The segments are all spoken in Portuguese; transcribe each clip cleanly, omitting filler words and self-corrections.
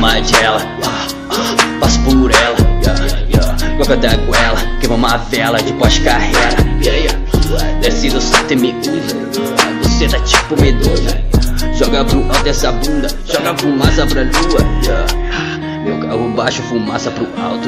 mais dela, passo por ela, joga da goela, queima uma vela de pós-carreira, desce do salto e me usa, você tá tipo medusa, joga pro alto essa bunda, joga fumaça pra lua, meu carro baixo, fumaça pro alto.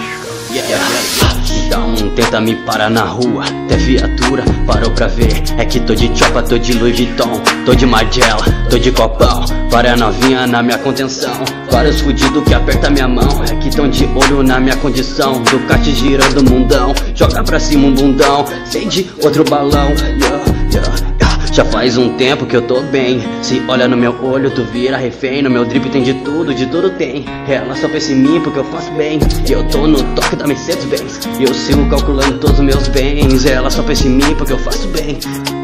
Então tenta me parar na rua, até viatura parou pra ver. É que tô de chopa, tô de Louis Vuitton, tô de Margiela, tô de copão. Várias novinha na minha contenção, vários fudidos que aperta minha mão. É que tão de olho na minha condição, Ducati girando o mundão, joga pra cima um bundão, acende outro balão. Já faz um tempo que eu tô bem, se olha no meu olho tu vira refém. No meu drip tem de tudo tem. Ela só pensa em mim porque eu faço bem, e eu tô no toque da Mercedes-Benz, e eu sigo calculando todos os meus bens. Ela só pensa em mim porque eu faço bem.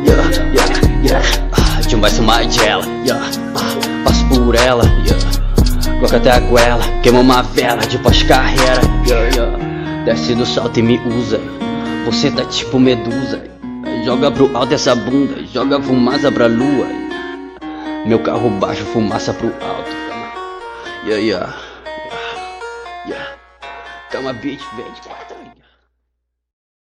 Vai mais dela, passo por ela, coloca até a goela, queima uma vela de pós-carreira, desce do salto e me usa, você tá tipo medusa, joga pro alto essa bunda, joga fumaça pra lua, meu carro baixo, fumaça pro alto. Calma, bitch, vende.